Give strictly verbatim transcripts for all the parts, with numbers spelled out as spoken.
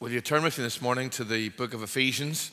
Will you turn with me this morning to the book of Ephesians?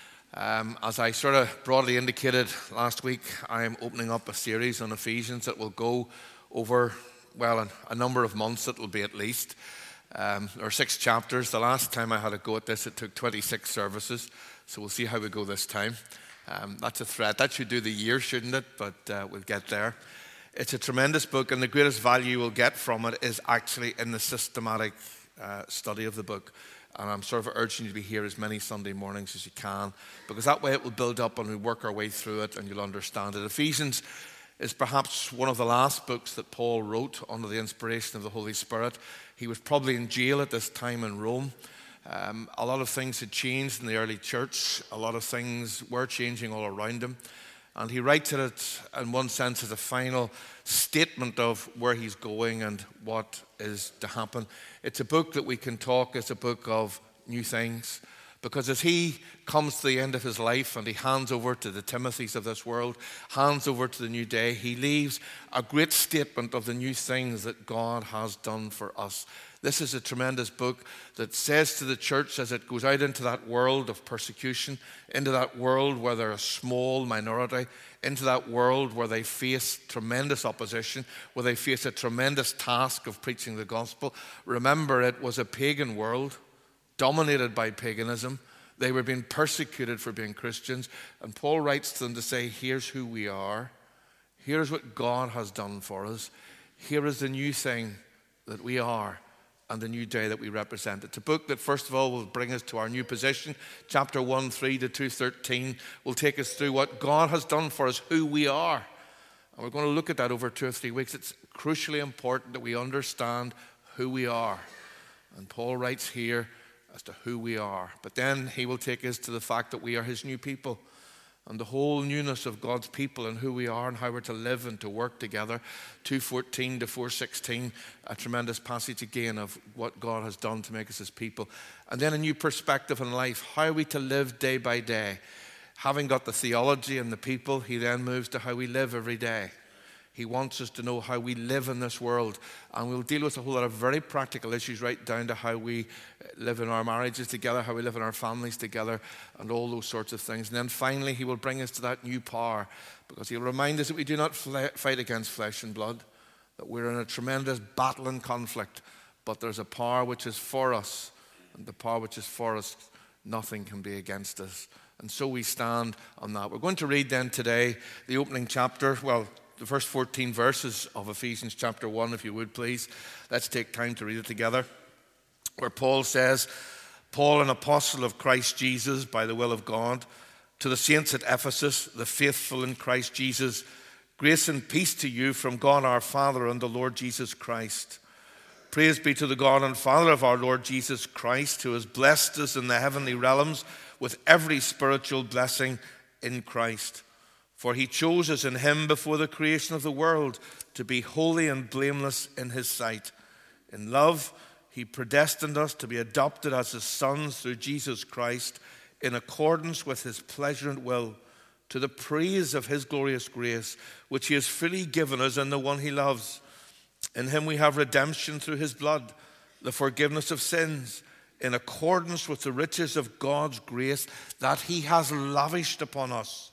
Um, as I sort of broadly indicated last week, I am opening up a series on Ephesians that will go over, well, a, a number of months, it will be at least. Um, there are six chapters. The last time I had a go at this, it took twenty-six services, so we'll see how we go this time. Um, that's a threat. That should do the year, shouldn't it? But uh, we'll get there. It's a tremendous book, and the greatest value we'll get from it is actually in the systematic uh, study of the book. And I'm sort of urging you to be here as many Sunday mornings as you can, because that way it will build up and we'll work our way through it and you'll understand it. Ephesians is perhaps one of the last books that Paul wrote under the inspiration of the Holy Spirit. He was probably in jail at this time in Rome. Um, a lot of things had changed in the early church. A lot of things were changing all around him. And he writes it in one sense as a final statement of where he's going and what is to happen. It's a book that we can talk as a book of new things, because as he comes to the end of his life and he hands over to the Timothys of this world, hands over to the new day, he leaves a great statement of the new things that God has done for us. This is a tremendous book that says to the church as it goes out into that world of persecution, into that world where they're a small minority, into that world where they face tremendous opposition, where they face a tremendous task of preaching the gospel. Remember, it was a pagan world, dominated by paganism. They were being persecuted for being Christians. And Paul writes to them to say, here's who we are. Here's what God has done for us. Here is the new thing that we are and the new day that we represent. It's a book that, first of all, will bring us to our new position. Chapter one, three to two, thirteen will take us through what God has done for us, who we are. And we're going to look at that over two or three weeks. It's crucially important that we understand who we are. And Paul writes here as to who we are. But then he will take us to the fact that we are his new people, and the whole newness of God's people and who we are and how we're to live and to work together. two fourteen to four sixteen, a tremendous passage again of what God has done to make us his people. And then a new perspective in life. How are we to live day by day? Having got the theology and the people, he then moves to how we live every day. He wants us to know how we live in this world. And we'll deal with a whole lot of very practical issues, right down to how we live in our marriages together, how we live in our families together, and all those sorts of things. And then finally, he will bring us to that new power, because he'll remind us that we do not fight against flesh and blood, that we're in a tremendous battle and conflict, but there's a power which is for us, and the power which is for us, nothing can be against us. And so we stand on that. We're going to read then today the opening chapter, well, the first fourteen verses of Ephesians chapter one, if you would please. Let's take time to read it together. Where Paul says, Paul, an apostle of Christ Jesus by the will of God, to the saints at Ephesus, the faithful in Christ Jesus, grace and peace to you from God our Father and the Lord Jesus Christ. Praise be to the God and Father of our Lord Jesus Christ, who has blessed us in the heavenly realms with every spiritual blessing in Christ. For he chose us in him before the creation of the world to be holy and blameless in his sight. In love, he predestined us to be adopted as his sons through Jesus Christ, in accordance with his pleasure and will, to the praise of his glorious grace, which he has freely given us in the one he loves. In him we have redemption through his blood, the forgiveness of sins, in accordance with the riches of God's grace that he has lavished upon us,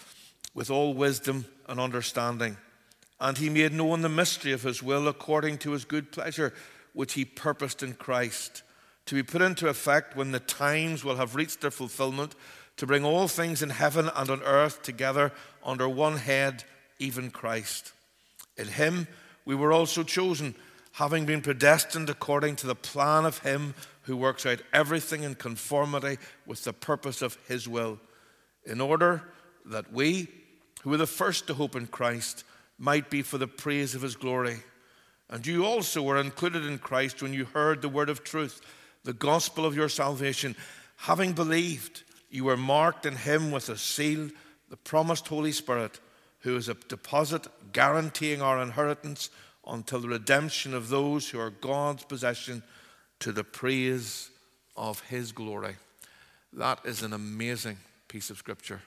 with all wisdom and understanding. And he made known the mystery of his will according to his good pleasure, which he purposed in Christ, to be put into effect when the times will have reached their fulfillment, to bring all things in heaven and on earth together under one head, even Christ. In him we were also chosen, having been predestined according to the plan of him who works out everything in conformity with the purpose of his will, in order that we, who were the first to hope in Christ, might be for the praise of his glory. And you also were included in Christ when you heard the word of truth, the gospel of your salvation. Having believed, you were marked in him with a seal, the promised Holy Spirit, who is a deposit guaranteeing our inheritance until the redemption of those who are God's possession, to the praise of his glory. That is an amazing piece of scripture.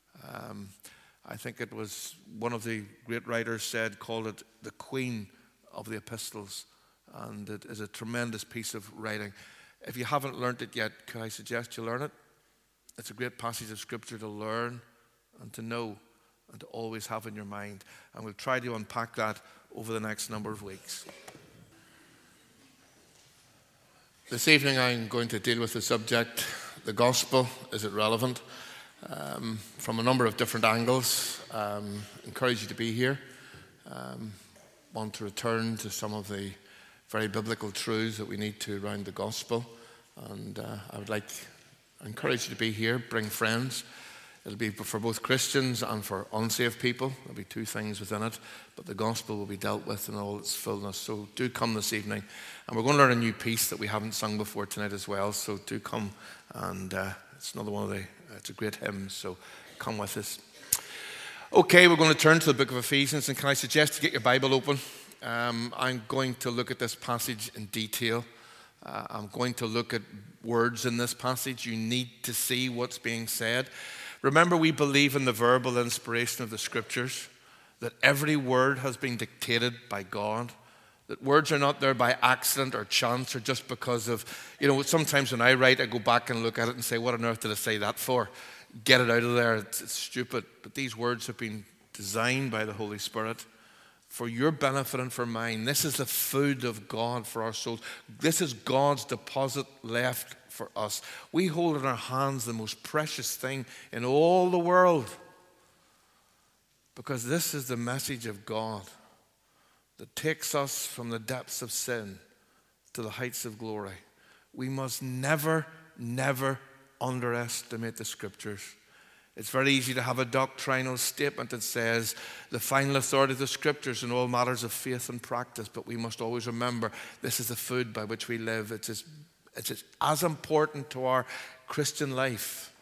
Um, I think it was one of the great writers said, called it the queen of the epistles, and it is a tremendous piece of writing. If you haven't learned it yet, can I suggest you learn it? It's a great passage of Scripture to learn and to know and to always have in your mind. And we'll try to unpack that over the next number of weeks. This evening I'm going to deal with the subject, the gospel, is it relevant? Um, from a number of different angles. Um, encourage you to be here. Um, want to return to some of the very biblical truths that we need to around the gospel. And uh, I would like to encourage you to be here, bring friends. It'll be for both Christians and for unsaved people. There'll be two things within it, but the gospel will be dealt with in all its fullness. So do come this evening. And we're going to learn a new piece that we haven't sung before tonight as well. So do come, and uh, it's another one of the, it's a great hymn, so come with us. Okay, we're going to turn to the book of Ephesians, and can I suggest to get your Bible open? Um, I'm going to look at this passage in detail. Uh, I'm going to look at words in this passage. You need to see what's being said. Remember, we believe in the verbal inspiration of the Scriptures, that every word has been dictated by God, that words are not there by accident or chance or just because of, you know, sometimes when I write, I go back and look at it and say, what on earth did I say that for? Get it out of there, it's, it's stupid. But these words have been designed by the Holy Spirit for your benefit and for mine. This is the food of God for our souls. This is God's deposit left for us. We hold in our hands the most precious thing in all the world, because this is the message of God that takes us from the depths of sin to the heights of glory. We must never, never underestimate the Scriptures. It's very easy to have a doctrinal statement that says the final authority of the Scriptures in all matters of faith and practice, but we must always remember this is the food by which we live. It's as, it's as important to our Christian life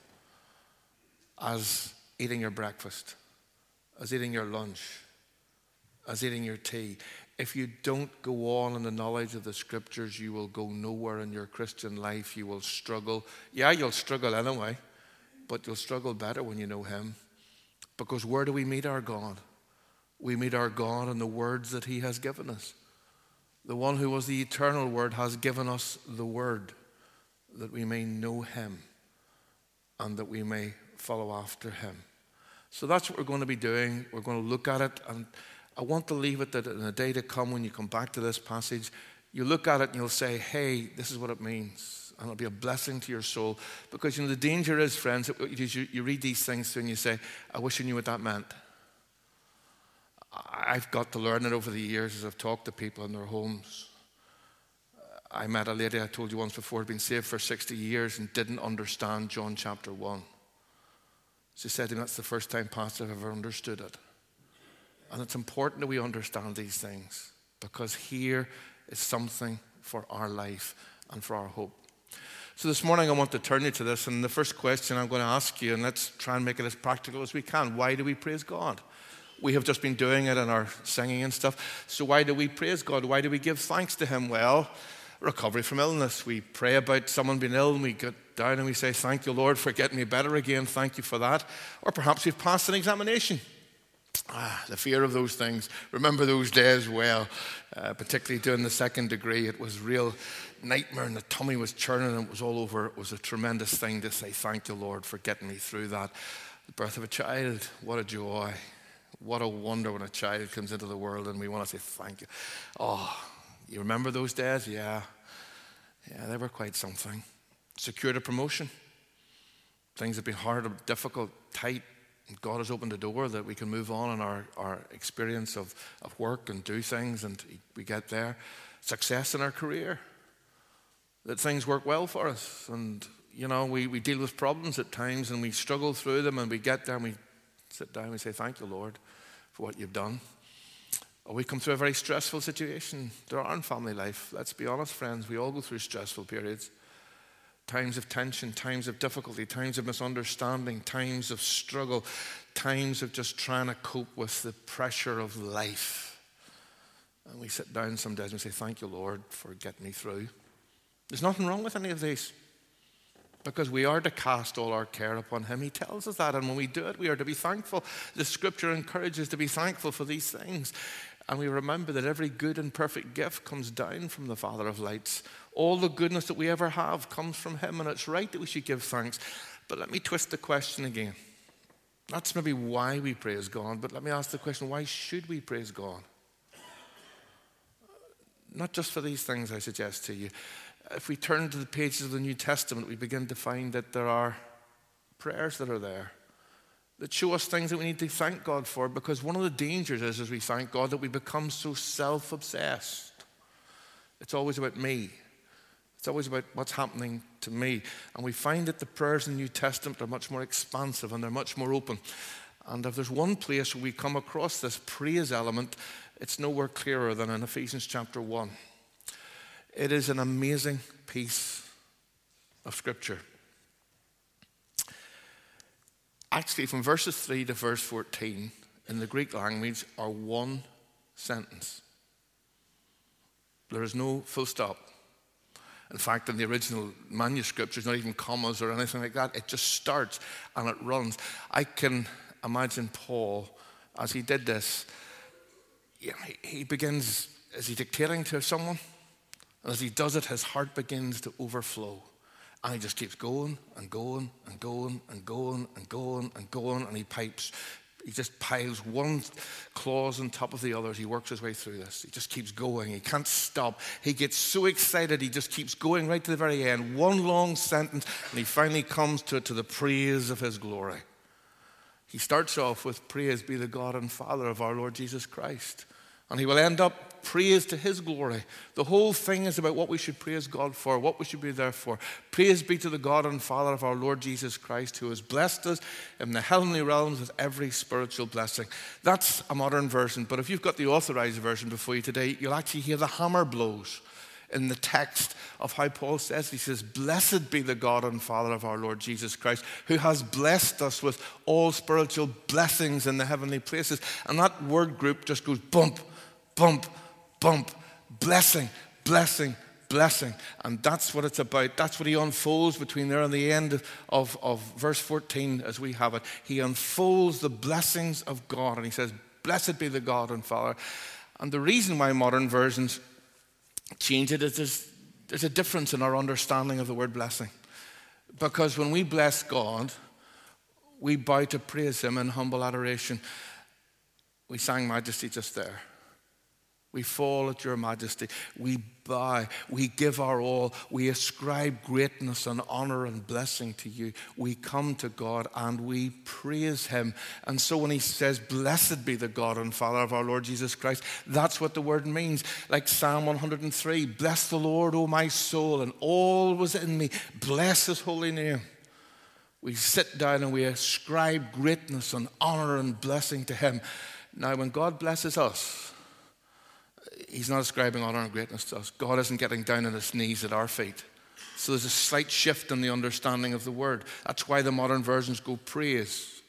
as eating your breakfast, as eating your lunch, as eating your tea. If you don't go on in the knowledge of the Scriptures, you will go nowhere in your Christian life. You will struggle. Yeah, you'll struggle anyway, but you'll struggle better when you know Him. Because where do we meet our God? We meet our God in the words that He has given us. The one who was the eternal Word has given us the Word, that we may know Him and that we may follow after Him. So that's what we're going to be doing. We're going to look at it, and I want to leave it that in a day to come, when you come back to this passage, you look at it and you'll say, hey, this is what it means. And it'll be a blessing to your soul. Because, you know, the danger is, friends, you, you read these things and you say, I wish I knew what that meant. I've got to learn it over the years as I've talked to people in their homes. I met a lady, I told you once before, had been saved for sixty years and didn't understand John chapter one. She said to me, that's the first time, Pastor, I've ever understood it. And it's important that we understand these things, because here is something for our life and for our hope. So this morning I want to turn you to this, and the first question I'm going to ask you, and let's try and make it as practical as we can. Why do we praise God? We have just been doing it in our singing and stuff. So why do we praise God? Why do we give thanks to Him? Well, recovery from illness. We pray about someone being ill and we get down and we say, thank you, Lord, for getting me better again. Thank you for that. Or perhaps we've passed an examination. Ah, the fear of those things. Remember those days well, uh, particularly doing the second degree. It was real nightmare and the tummy was churning and it was all over. It was a tremendous thing to say, thank you, Lord, for getting me through that. The birth of a child, what a joy. What a wonder when a child comes into the world and we want to say thank you. Oh, you remember those days? Yeah. Yeah, they were quite something. Secured a promotion. Things have been hard, difficult, tight. God has opened a door that we can move on in our, our experience of, of work and do things, and we get there. Success in our career. That things work well for us. And, you know, we, we deal with problems at times and we struggle through them, and we get there and we sit down and we say, thank you, Lord, for what you've done. Or we come through a very stressful situation. There are in family life. Let's be honest, friends. We all go through stressful periods. Times of tension, times of difficulty, times of misunderstanding, times of struggle, times of just trying to cope with the pressure of life. And we sit down some days and we say, thank you, Lord, for getting me through. There's nothing wrong with any of these, because we are to cast all our care upon Him. He tells us that, and when we do it, we are to be thankful. The Scripture encourages to be thankful for these things. And we remember that every good and perfect gift comes down from the Father of lights. All the goodness that we ever have comes from him, and it's right that we should give thanks. But let me twist the question again. That's maybe why we praise God, but let me ask the question, why should we praise God? Not just for these things, I suggest to you. If we turn to the pages of the New Testament, we begin to find that there are prayers that are there that show us things that we need to thank God for, because one of the dangers is, as we thank God, that we become so self-obsessed. It's always about me. It's always about what's happening to me. And we find that the prayers in the New Testament are much more expansive and they're much more open. And if there's one place where we come across this praise element, it's nowhere clearer than in Ephesians chapter one. It is an amazing piece of Scripture. Actually, from verses three to verse fourteen in the Greek language are one sentence. There is no full stop. In fact, in the original manuscript, there's not even commas or anything like that. It just starts and it runs. I can imagine Paul, as he did this, you know, he, he begins, is he dictating to someone? And as he does it, his heart begins to overflow. And he just keeps going and going and going and going and going and going, and he pipes. He just piles one clause on top of the other as he works his way through this. He just keeps going. He can't stop. He gets so excited, he just keeps going right to the very end. One long sentence, and he finally comes to, to the praise of his glory. He starts off with, praise be the God and Father of our Lord Jesus Christ. And he will end up, praise to his glory. The whole thing is about what we should praise God for, what we should be there for. Praise be to the God and Father of our Lord Jesus Christ, who has blessed us in the heavenly realms with every spiritual blessing. That's a modern version, but if you've got the authorized version before you today, you'll actually hear the hammer blows in the text of how Paul says. He says, blessed be the God and Father of our Lord Jesus Christ, who has blessed us with all spiritual blessings in the heavenly places. And that word group just goes bump, bump, bump, blessing, blessing, blessing. And that's what it's about. That's what he unfolds between there and the end of, of, of verse fourteen as we have it. He unfolds the blessings of God, and he says, blessed be the God and Father. And the reason why modern versions change it is there's, there's a difference in our understanding of the word blessing. Because when we bless God, we bow to praise him in humble adoration. We sang Majesty just there. We fall at your majesty. We bow. We give our all. We ascribe greatness and honor and blessing to you. We come to God and we praise him. And so when he says, blessed be the God and Father of our Lord Jesus Christ, that's what the word means. Like Psalm one hundred three, bless the Lord, O my soul, and all was in me. Bless his holy name. We sit down and we ascribe greatness and honor and blessing to him. Now, when God blesses us, he's not ascribing honor and greatness to us. God isn't getting down on his knees at our feet. So there's a slight shift in the understanding of the word. That's why the modern versions go praise.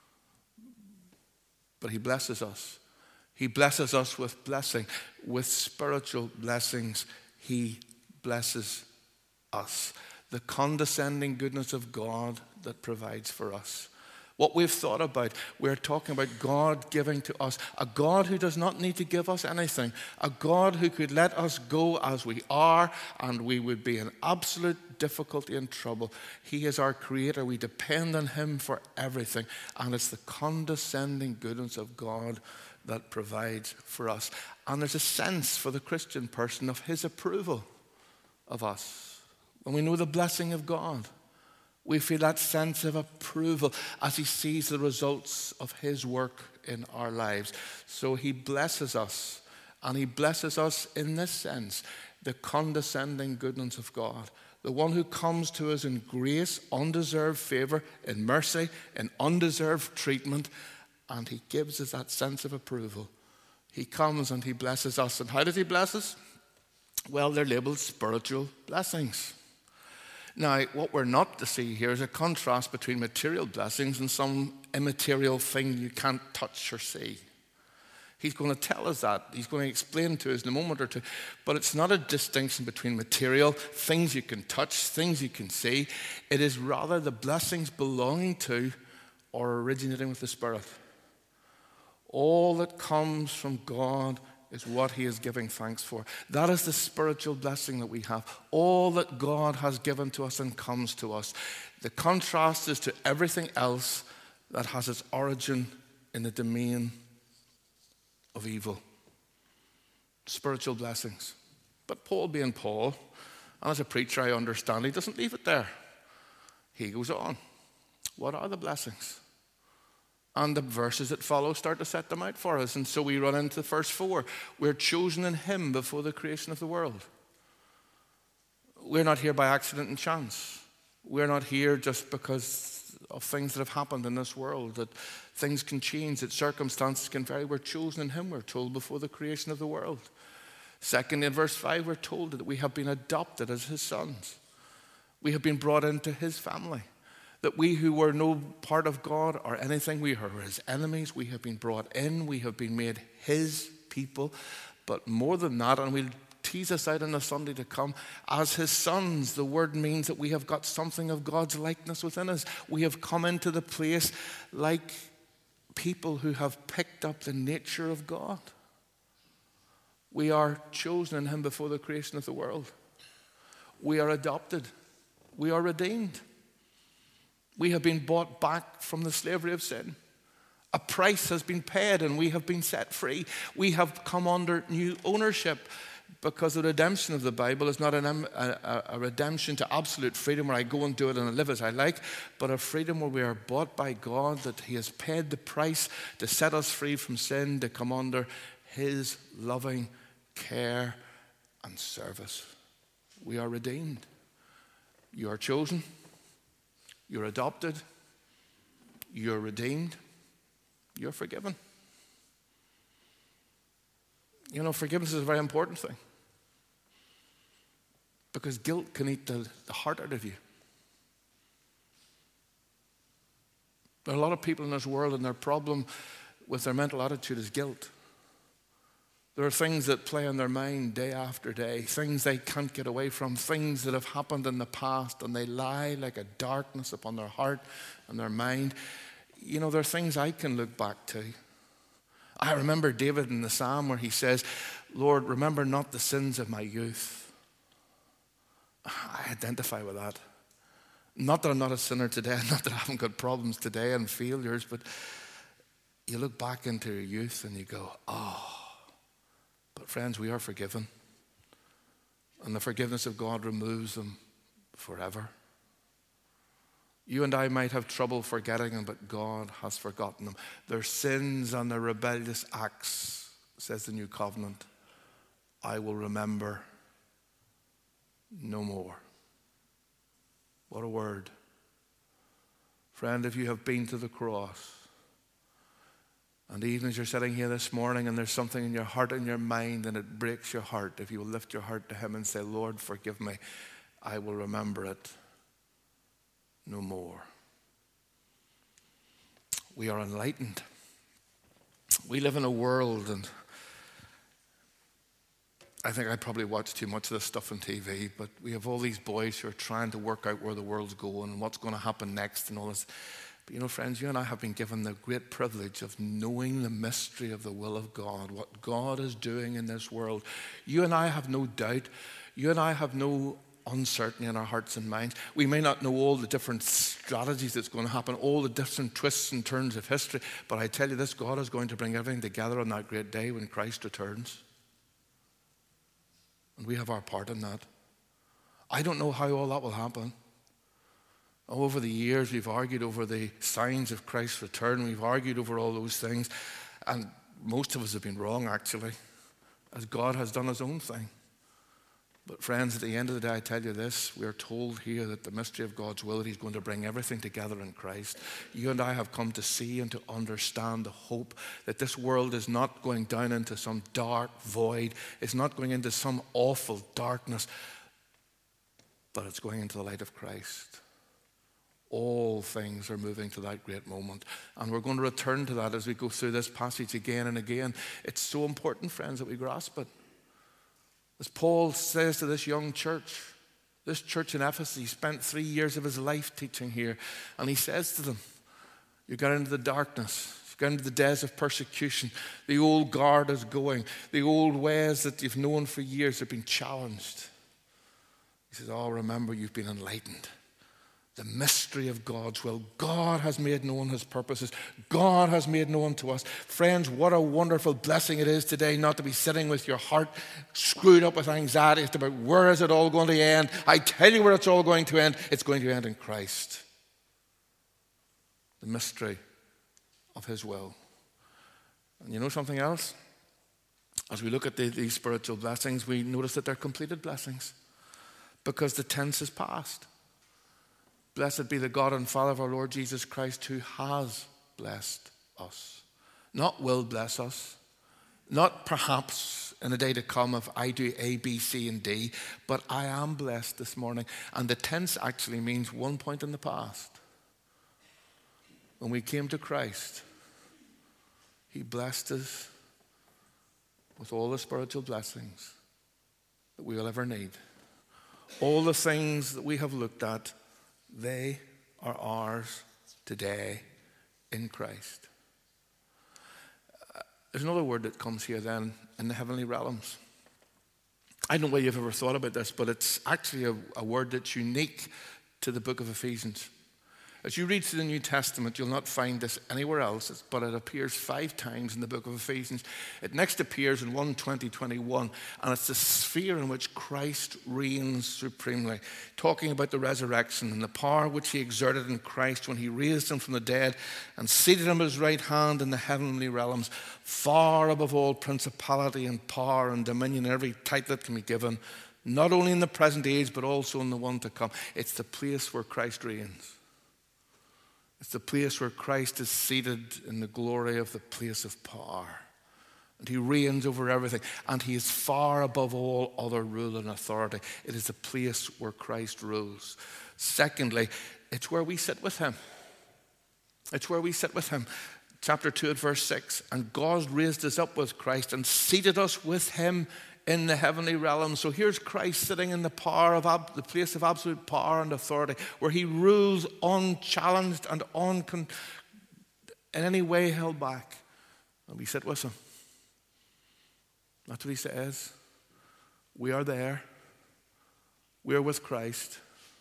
But he blesses us. He blesses us with blessing. With spiritual blessings, he blesses us. The condescending goodness of God that provides for us. What we've thought about, we're talking about God giving to us. A God who does not need to give us anything. A God who could let us go as we are and we would be in absolute difficulty and trouble. He is our creator. We depend on him for everything. And it's the condescending goodness of God that provides for us. And there's a sense for the Christian person of his approval of us. When we know the blessing of God, we feel that sense of approval as he sees the results of his work in our lives. So he blesses us, and he blesses us in this sense, the condescending goodness of God. The one who comes to us in grace, undeserved favor, in mercy, in undeserved treatment, and he gives us that sense of approval. He comes and he blesses us. And how does he bless us? Well, they're labeled spiritual blessings. Now, what we're not to see here is a contrast between material blessings and some immaterial thing you can't touch or see. He's going to tell us that. He's going to explain to us in a moment or two. But it's not a distinction between material, things you can touch, things you can see. It is rather the blessings belonging to or originating with the Spirit. All that comes from God is what he is giving thanks for. That is the spiritual blessing that we have. All that God has given to us and comes to us. The contrast is to everything else that has its origin in the domain of evil. Spiritual blessings. But Paul being Paul, and as a preacher I understand, he doesn't leave it there. He goes on. What are the blessings? And the verses that follow start to set them out for us. And so we run into the first four. We're chosen in him before the creation of the world. We're not here by accident and chance. We're not here just because of things that have happened in this world, that things can change, that circumstances can vary. We're chosen in him, we're told, before the creation of the world. Second, in verse five, we're told that we have been adopted as his sons. We have been brought into his family. That we who were no part of God or anything, we are his enemies. We have been brought in. We have been made his people. But more than that, and we'll tease this out on the Sunday to come, as his sons, the word means that we have got something of God's likeness within us. We have come into the place like people who have picked up the nature of God. We are chosen in him before the creation of the world. We are adopted. We are redeemed. We have been bought back from the slavery of sin. A price has been paid and we have been set free. We have come under new ownership, because the redemption of the Bible is not an, a, a redemption to absolute freedom where I go and do it and I live as I like, but a freedom where we are bought by God, that he has paid the price to set us free from sin, to come under his loving care and service. We are redeemed. You are chosen. You're adopted, you're redeemed, you're forgiven. You know, forgiveness is a very important thing, because guilt can eat the, the heart out of you. There are a lot of people in this world, and their problem with their mental attitude is guilt. There are things that play on their mind day after day, things they can't get away from, things that have happened in the past, and they lie like a darkness upon their heart and their mind. You know, there are things I can look back to. I remember David in the Psalm where he says, Lord, remember not the sins of my youth. I identify with that. Not that I'm not a sinner today, not that I haven't got problems today and failures, but you look back into your youth and you go, oh. But friends, we are forgiven. And the forgiveness of God removes them forever. You and I might have trouble forgetting them, but God has forgotten them. Their sins and their rebellious acts, says the New Covenant, I will remember no more. What a word. Friend, if you have been to the cross, and even as you're sitting here this morning and there's something in your heart and your mind and it breaks your heart, if you will lift your heart to him and say, Lord, forgive me, I will remember it no more. We are enlightened. We live in a world, and I think I probably watch too much of this stuff on T V, but we have all these boys who are trying to work out where the world's going and what's going to happen next and all this. But you know, friends, you and I have been given the great privilege of knowing the mystery of the will of God, what God is doing in this world. You and I have no doubt. You and I have no uncertainty in our hearts and minds. We may not know all the different strategies that's going to happen, all the different twists and turns of history, but I tell you this, God is going to bring everything together on that great day when Christ returns. And we have our part in that. I don't know how all that will happen. Over the years, we've argued over the signs of Christ's return. We've argued over all those things. And most of us have been wrong, actually, as God has done his own thing. But friends, at the end of the day, I tell you this, we are told here that the mystery of God's will, that he's going to bring everything together in Christ. You and I have come to see and to understand the hope that this world is not going down into some dark void. It's not going into some awful darkness, but it's going into the light of Christ. All things are moving to that great moment. And we're going to return to that as we go through this passage again and again. It's so important, friends, that we grasp it. As Paul says to this young church, this church in Ephesus, he spent three years of his life teaching here. And he says to them, you got into the darkness. Going to the days of persecution. The old guard is going. The old ways that you've known for years have been challenged. He says, oh, remember, you've been enlightened. The mystery of God's will. God has made known his purposes. God has made known to us. Friends, what a wonderful blessing it is today not to be sitting with your heart screwed up with anxiety about where is it all going to end. I tell you where it's all going to end. It's going to end in Christ. The mystery of his will. And you know something else? As we look at the, these spiritual blessings, we notice that they're completed blessings because the tense is past. Blessed be the God and Father of our Lord Jesus Christ, who has blessed us. Not will bless us, not perhaps in a day to come if I do A, B, C, and D, but I am blessed this morning. And the tense actually means one point in the past. When we came to Christ, he blessed us with all the spiritual blessings that we will ever need. All the things that we have looked at, they are ours today in Christ. Uh, there's another word that comes here then, in the heavenly realms. I don't know whether you've ever thought about this, but it's actually a, a word that's unique to the book of Ephesians. As you read through the New Testament, you'll not find this anywhere else, but it appears five times in the book of Ephesians. It next appears in one twenty twenty-one, and it's the sphere in which Christ reigns supremely, talking about the resurrection and the power which he exerted in Christ when he raised him from the dead and seated him at his right hand in the heavenly realms, far above all principality and power and dominion and every title that can be given, not only in the present age, but also in the one to come. It's the place where Christ reigns. It's the place where Christ is seated in the glory of the place of power. And he reigns over everything. And he is far above all other rule and authority. It is the place where Christ rules. Secondly, it's where we sit with him. It's where we sit with him. Chapter two at verse six. And God raised us up with Christ and seated us with him in the heavenly realm. So here's Christ sitting in the power of ab- the place of absolute power and authority, where he rules unchallenged and uncon- in any way held back. And we sit with him. That's what he says. We are there. We are with Christ.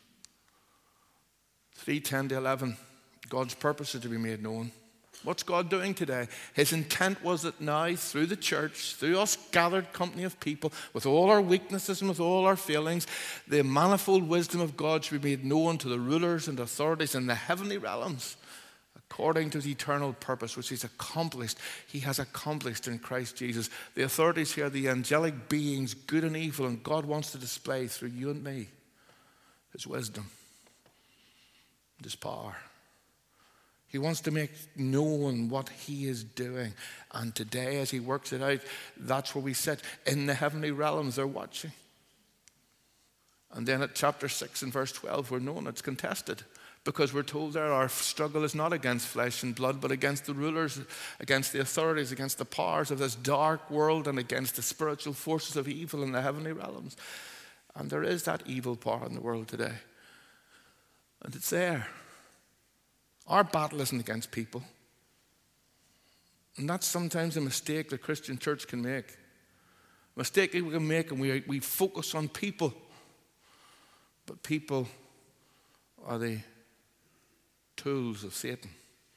three ten to eleven. God's purpose is to be made known. What's God doing today? His intent was that now, through the church, through us gathered company of people, with all our weaknesses and with all our failings, the manifold wisdom of God should be made known to the rulers and authorities in the heavenly realms, according to his eternal purpose, which he's accomplished. He has accomplished in Christ Jesus. The authorities here, the angelic beings, good and evil, and God wants to display through you and me his wisdom and his power. He wants to make known what he is doing. And today, as he works it out, that's where we sit. In the heavenly realms, they're watching. And then at chapter six and verse twelve, we're known it's contested. Because we're told there our struggle is not against flesh and blood, but against the rulers, against the authorities, against the powers of this dark world, and against the spiritual forces of evil in the heavenly realms. And there is that evil power in the world today. And it's there. Our battle isn't against people. And that's sometimes a mistake the Christian church can make. A mistake we can make, and we, we focus on people. But people are the tools of Satan,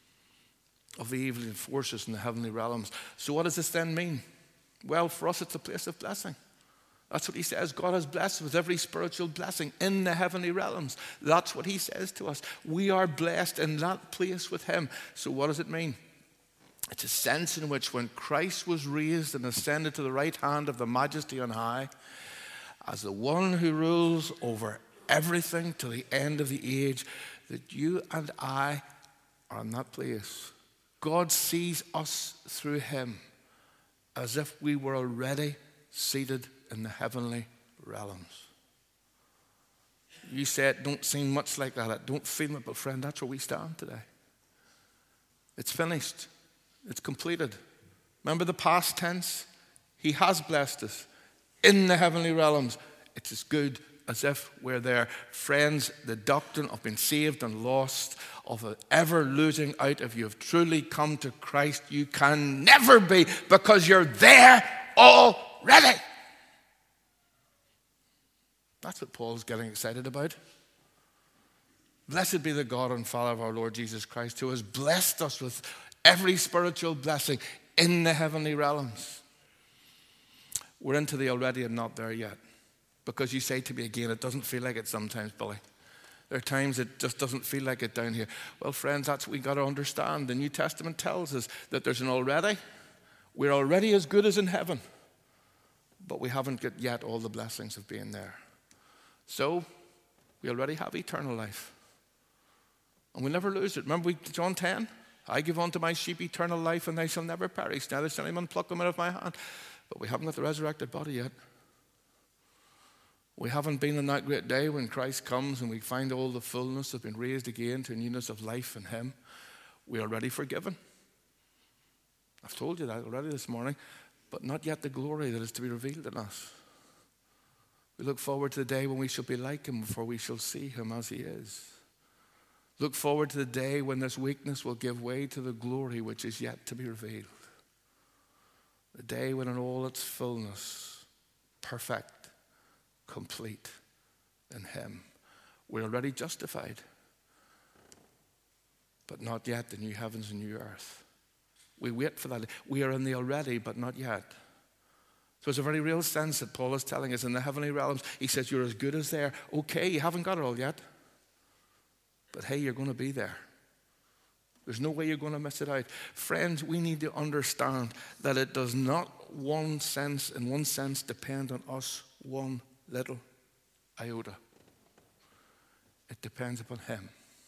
of the evil forces in the heavenly realms. So what does this then mean? Well, for us it's a place of blessing. That's what he says. God has blessed us with every spiritual blessing in the heavenly realms. That's what he says to us. We are blessed in that place with him. So what does it mean? It's a sense in which when Christ was raised and ascended to the right hand of the Majesty on high, as the one who rules over everything to the end of the age, that you and I are in that place. God sees us through him as if we were already seated in the heavenly realms. You say it don't seem much like that. It don't feel it, but friend, that's where we stand today. It's finished. It's completed. Remember the past tense? He has blessed us in the heavenly realms. It's as good as if we're there. Friends, the doctrine of being saved and lost, of ever losing out, if you have truly come to Christ, you can never be, because you're there already. That's what Paul's getting excited about. Blessed be the God and Father of our Lord Jesus Christ, who has blessed us with every spiritual blessing in the heavenly realms. We're into the already and not there yet. Because you say to me again, it doesn't feel like it sometimes, Billy. There are times it just doesn't feel like it down here. Well, friends, that's what we've got to understand. The New Testament tells us that there's an already. We're already as good as in heaven. But we haven't got yet all the blessings of being there. So, we already have eternal life. And we'll never lose it. Remember we, John ten? I give unto my sheep eternal life, and they shall never perish. Neither shall anyone pluck them out of my hand. But we haven't got the resurrected body yet. We haven't been in that great day when Christ comes and we find all the fullness of being raised again to a newness of life in Him. We are already forgiven. I've told you that already this morning. But not yet the glory that is to be revealed in us. We look forward to the day when we shall be like Him, for we shall see Him as He is. Look forward to the day when this weakness will give way to the glory which is yet to be revealed. The day when in all its fullness, perfect, complete in Him. We're already justified, but not yet the new heavens and new earth. We wait for that. We are in the already, but not yet. So it's a very real sense that Paul is telling us in the heavenly realms. He says, you're as good as there. Okay, you haven't got it all yet. But hey, you're going to be there. There's no way you're going to miss it out. Friends, we need to understand that it does not one sense, in one sense, depend on us one little iota. It depends upon Him.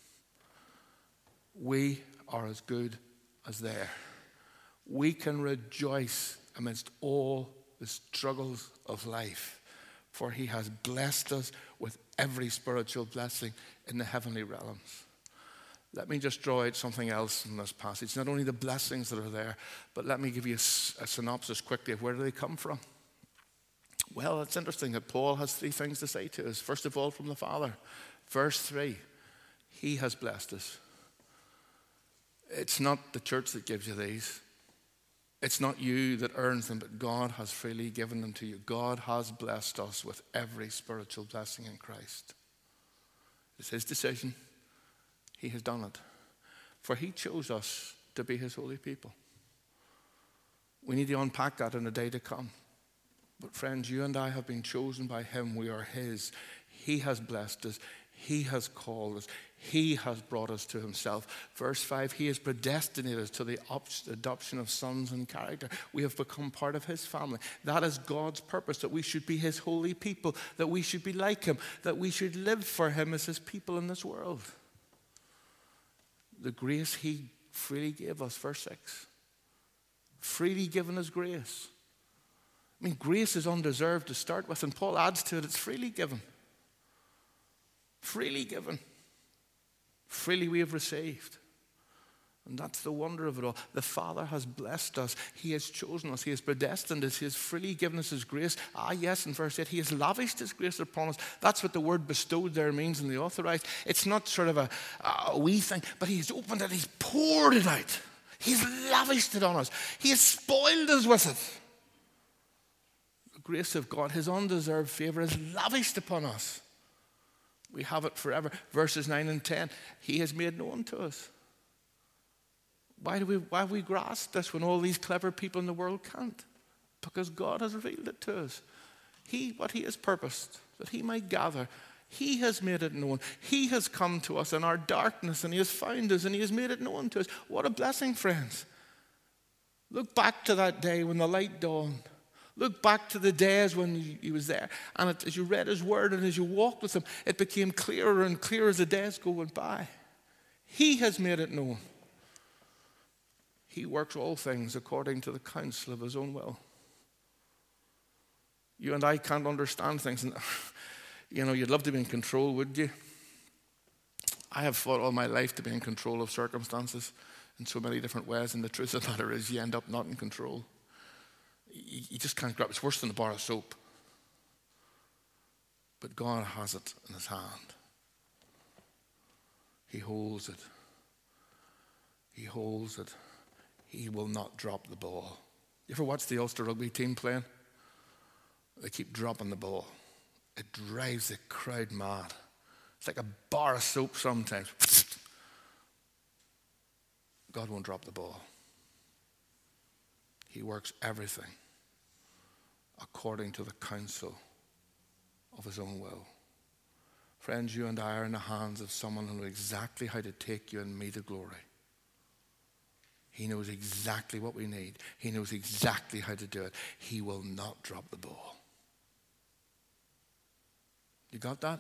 We are as good as there. We can rejoice amidst all the struggles of life, for He has blessed us with every spiritual blessing in the heavenly realms. Let me just draw out something else in this passage. Not only the blessings that are there, but let me give you a, a synopsis quickly of where do they come from. Well, it's interesting that Paul has three things to say to us. First of all, from the Father. Verse three, He has blessed us. It's not the church that gives you these. It's not you that earns them, but God has freely given them to you. God has blessed us with every spiritual blessing in Christ. It's His decision. He has done it. For He chose us to be His holy people. We need to unpack that in the day to come. But friends, you and I have been chosen by Him. We are His. He has blessed us. He has called us. He has brought us to Himself. Verse five, He has predestinated us to the adoption of sons in character. We have become part of His family. That is God's purpose, that we should be His holy people, that we should be like Him, that we should live for Him as His people in this world. The grace He freely gave us, verse six. Freely given us grace. I mean, grace is undeserved to start with, and Paul adds to it, it's freely given. Freely given. Freely we have received. And that's the wonder of it all. The Father has blessed us. He has chosen us. He has predestined us. He has freely given us His grace. Ah, yes, in verse eight, He has lavished His grace upon us. That's what the word bestowed there means in the authorized. It's not sort of a, a wee thing, but He's opened it. He's poured it out. He's lavished it on us. He has spoiled us with it. The grace of God, His undeserved favor is lavished upon us. We have it forever. Verses nine and ten, He has made known to us. Why do we, why have we grasped this when all these clever people in the world can't? Because God has revealed it to us. He, what He has purposed, that He might gather, He has made it known. He has come to us in our darkness, and He has found us, and He has made it known to us. What a blessing, friends. Look back to that day when the light dawned. Look back to the days when He was there. And it, as you read His word and as you walked with Him, it became clearer and clearer as the days go by. He has made it known. He works all things according to the counsel of His own will. You and I can't understand things. And, you know, you'd love to be in control, wouldn't you? I have fought all my life to be in control of circumstances in so many different ways. And the truth of the matter is you end up not in control. You just can't grab it. It's worse than a bar of soap. But God has it in his hand. He holds it. He holds it. He will not drop the ball. You ever watch the Ulster rugby team playing? They keep dropping the ball. It drives the crowd mad. It's like a bar of soap sometimes. God won't drop the ball. He works everything according to the counsel of his own will. Friends, you and I are in the hands of someone who knows exactly how to take you and me to glory. He knows exactly what we need. He knows exactly how to do it. He will not drop the ball. You got that?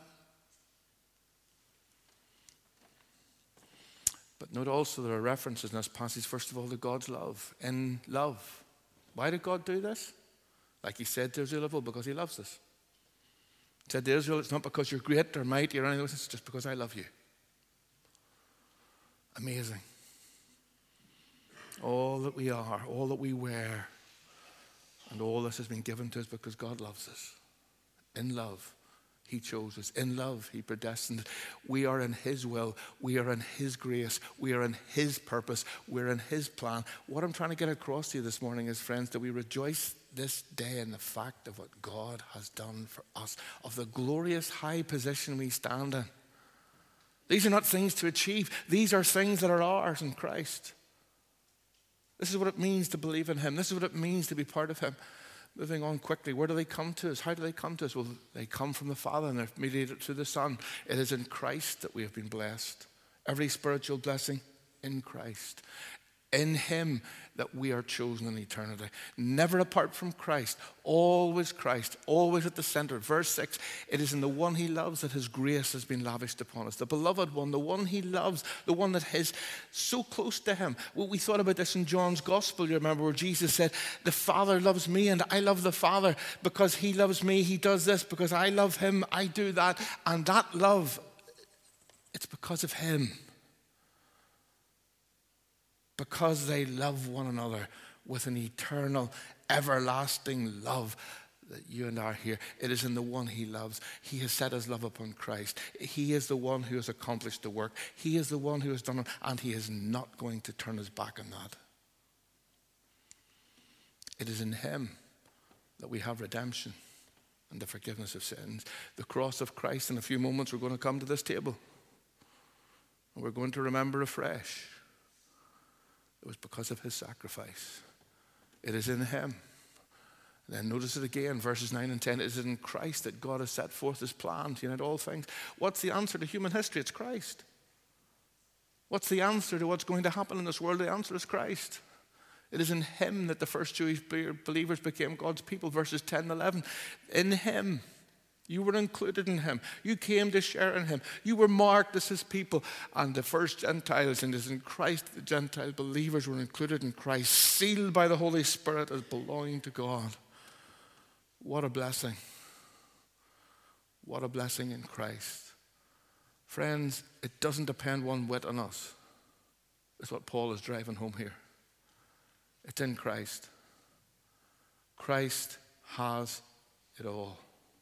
But note also there are references in this passage, first of all, to God's love. In love. Why did God do this? Like he said to Israel, because he loves us. He said to Israel, it's not because you're great or mighty or anything, it's just because I love you. Amazing. All that we are, all that we wear, and all this has been given to us because God loves us. In love, he chose us. In love, he predestined. We are in his will. We are in his grace. We are in his purpose. We're in his plan. What I'm trying to get across to you this morning is, friends, that we rejoice this day in the fact of what God has done for us, of the glorious high position we stand in. These are not things to achieve. These are things that are ours in Christ. This is what it means to believe in him. This is what it means to be part of him. Moving on quickly, where do they come to us? How do they come to us? Well, they come from the Father and they're mediated through the Son. It is in Christ that we have been blessed. Every spiritual blessing in Christ. In him that we are chosen in eternity. Never apart from Christ. Always Christ. Always at the center. Verse six, it is in the one he loves that his grace has been lavished upon us. The beloved one, the one he loves, the one that is so close to him. Well, we thought about this in John's Gospel, you remember, where Jesus said, the Father loves me and I love the Father. Because he loves me, he does this. Because I love him, I do that. And that love, it's because of him. Because they love one another with an eternal, everlasting love that you and I are here. It is in the one he loves. He has set his love upon Christ. He is the one who has accomplished the work. He is the one who has done it, and he is not going to turn his back on that. It is in him that we have redemption and the forgiveness of sins. The cross of Christ. In a few moments we're going to come to this table and we're going to remember afresh. It was because of his sacrifice. It is in him. And then notice it again, verses nine and ten. It is in Christ that God has set forth his plan to unite all things. What's the answer to human history? It's Christ. What's the answer to what's going to happen in this world? The answer is Christ. It is in him that the first Jewish believers became God's people, verses ten and eleven. In him. You were included in him. You came to share in him. You were marked as his people. And the first Gentiles, and it is in Christ, the Gentile believers were included in Christ, sealed by the Holy Spirit as belonging to God. What a blessing. What a blessing in Christ. Friends, it doesn't depend one whit on us. That's what Paul is driving home here. It's in Christ. Christ has it all.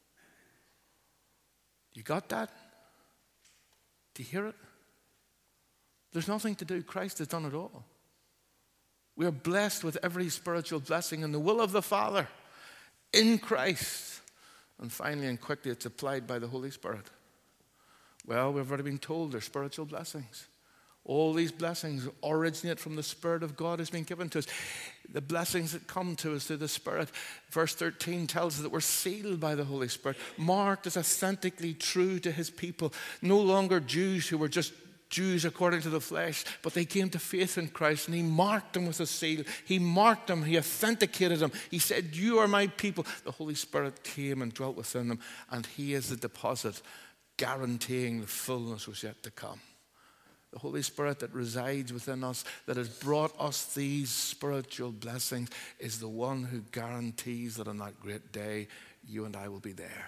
You got that? Do you hear it? There's nothing to do. Christ has done it all. We are blessed with every spiritual blessing in the will of the Father in Christ. And finally and quickly, it's applied by the Holy Spirit. Well, we've already been told they're spiritual blessings. All these blessings originate from the Spirit of God has been given to us. The blessings that come to us through the Spirit. Verse thirteen tells us that we're sealed by the Holy Spirit, marked as authentically true to his people. No longer Jews who were just Jews according to the flesh, but they came to faith in Christ, and he marked them with a seal. He marked them, he authenticated them. He said, you are my people. The Holy Spirit came and dwelt within them, and he is the deposit guaranteeing the fullness was yet to come. The Holy Spirit that resides within us, that has brought us these spiritual blessings, is the one who guarantees that on that great day, you and I will be there.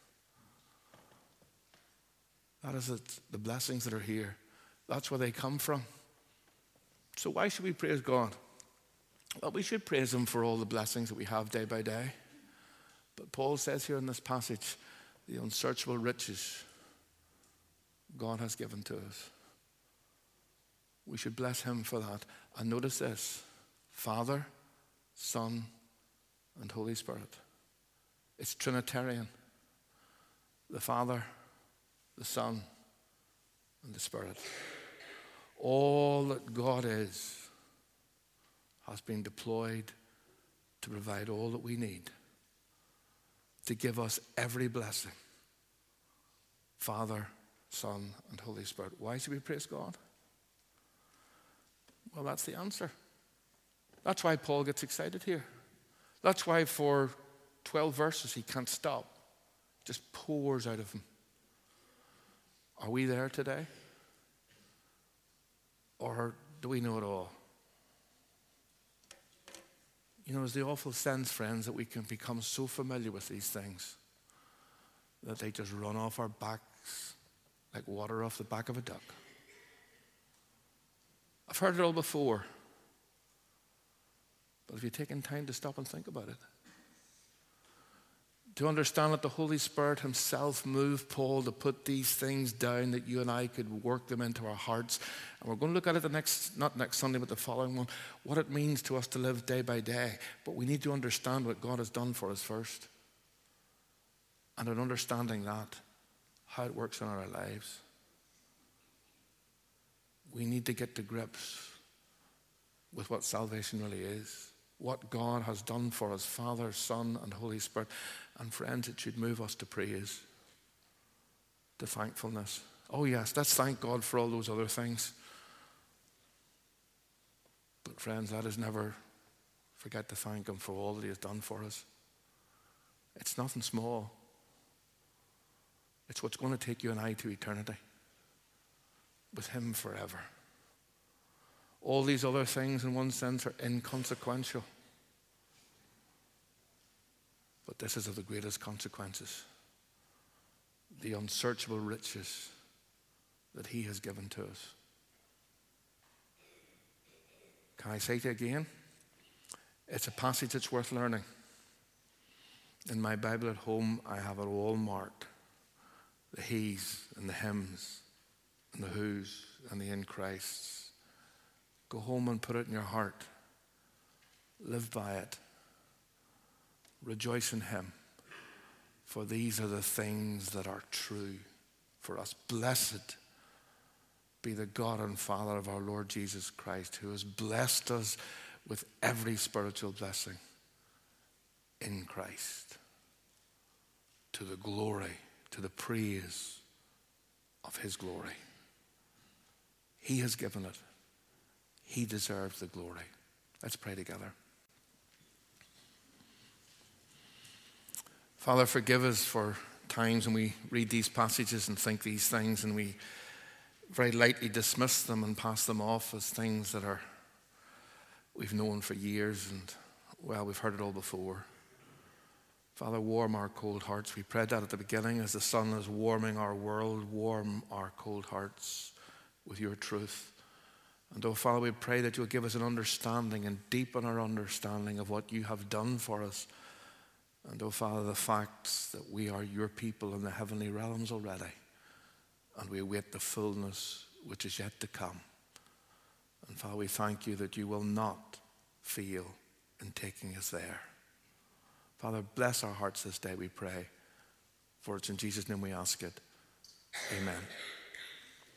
That is it, the blessings that are here. That's where they come from. So why should we praise God? Well, we should praise him for all the blessings that we have day by day. But Paul says here in this passage the unsearchable riches God has given to us. We should bless him for that. And notice this: Father, Son, and Holy Spirit. It's Trinitarian. The Father, the Son, and the Spirit. All that God is has been deployed to provide all that we need, to give us every blessing. Father, Son, and Holy Spirit. Why should we praise God? Well, that's the answer. That's why Paul gets excited here. That's why for twelve verses he can't stop. It just pours out of him. Are we there today? Or do we know it all? You know, there's the awful sense, friends, that we can become so familiar with these things that they just run off our backs like water off the back of a duck. I've heard it all before. But have you taken time to stop and think about it? To understand that the Holy Spirit himself moved Paul to put these things down, that you and I could work them into our hearts. And we're going to look at it the next, not next Sunday, but the following one, what it means to us to live day by day. But we need to understand what God has done for us first. And in understanding that, how it works in our lives. We need to get to grips with what salvation really is. What God has done for us, Father, Son, and Holy Spirit. And friends, it should move us to praise, to thankfulness. Oh yes, let's thank God for all those other things. But friends, let us never forget to thank him for all that he has done for us. It's nothing small. It's what's going to take you and I to eternity. With him forever. All these other things, in one sense, are inconsequential. But this is of the greatest consequences. The unsearchable riches that he has given to us. Can I say to you again? It's a passage that's worth learning. In my Bible at home, I have it all marked. The he's and the hymns and the who's and the in Christ's. Go home and put it in your heart. Live by it. Rejoice in him. For these are the things that are true for us. Blessed be the God and Father of our Lord Jesus Christ, who has blessed us with every spiritual blessing in Christ, to the glory, to the praise of his glory. He has given it. He deserves the glory. Let's pray together. Father, forgive us for times when we read these passages and think these things and we very lightly dismiss them and pass them off as things that are we've known for years and, well, we've heard it all before. Father, warm our cold hearts. We prayed that at the beginning. As the sun is warming our world, warm our cold hearts with your truth. And oh, Father, we pray that you'll give us an understanding and deepen our understanding of what you have done for us. And oh, Father, the fact that we are your people in the heavenly realms already. And we await the fullness which is yet to come. And Father, we thank you that you will not fail in taking us there. Father, bless our hearts this day, we pray. For it's in Jesus' name we ask it. Amen.